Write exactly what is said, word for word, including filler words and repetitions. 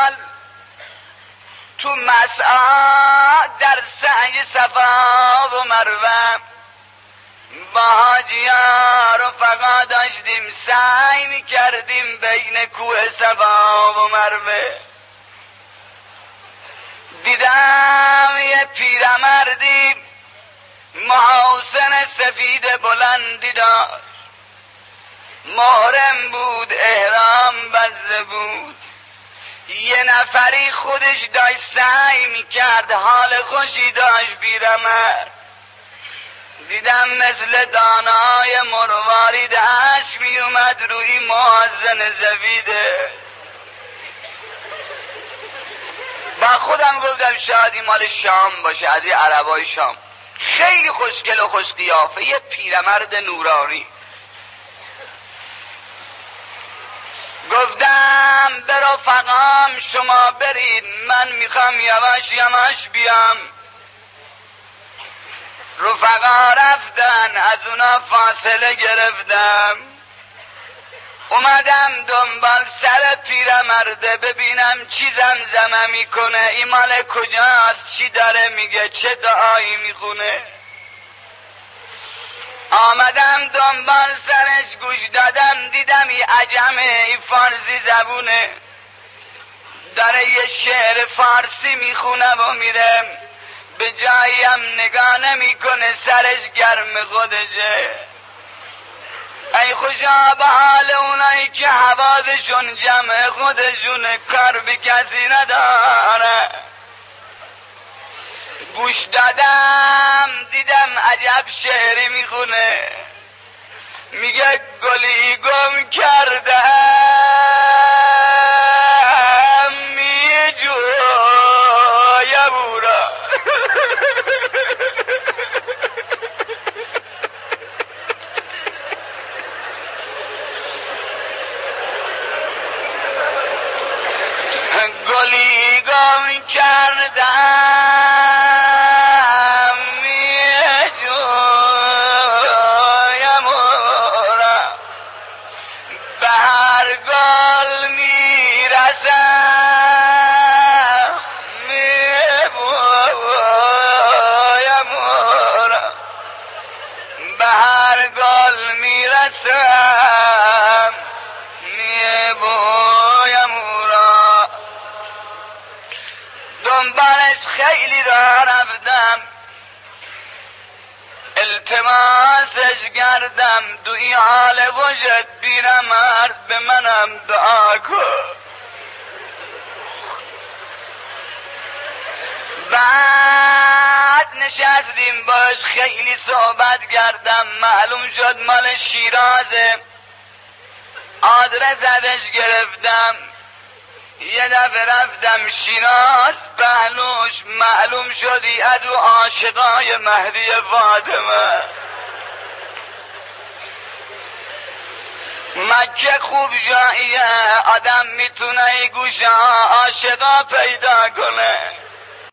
سال تو مسعی در سعی صفا و مروه با حاجی‌ها رفقا داشتیم سعی میکردیم بین کوه صفا و مروه. دیدم یه پیرمردی محاسن سفید بلندی داشت، محرم بود، احرام بسته بود. یه نفری خودش داشت سعی میکرد، حال خوشی داشت پیرمرد. دیدم مثل دانای مروارید اشک می اومد روی محاسن سفیده. با خودم گفتم شاید این مال شام باشه، از این عربای شام. خیلی خوشگل و خوش قیافه، یه پیرمرد نورانی. گفتم به رفقام شما برید، من میخوام یواش یواش بیام. رفقا رفتن، از اونا فاصله گرفتم، اومدم دنبال سر پیرمرده ببینم چی زمزمه میکنه، این مال کجاست، چی داره میگه، چه دعایی میخونه. آمدم دنبال سرش گوش دادم، دیدم ای عجمه، ای فارسی زبونه، داره یه شعر فارسی میخونه و میره، به جاییم نگاه نمیکنه، سرش گرم خودشه. ای خوشا به حال اونایی که حوادشون جمع خودشون، کار به کسی نداره. گوش دادم دیدم عجب شعری میخونه، میگه گلی گم کردم می جویم او را. گلی گم کردم می جویم او را، به هر گل می رسم می بویم او را، به هر گل می رسم می بویم او را. دنبالش خیلی راه رفتم، التماسش کردم، دوی حال وجد پیرمرد به منم دعا کن. بعد نشستیم باش خیلی صحبت کردم، معلوم شد مال شیرازه. آدرس ازش گرفتم، یه دفعه رفتم شیراز بهلوش، معلوم شدی ادو عاشقای مهدی فاطمه. مکه خوب جاییه، آدم میتونه ای گوشه عاشقا پیدا کنه.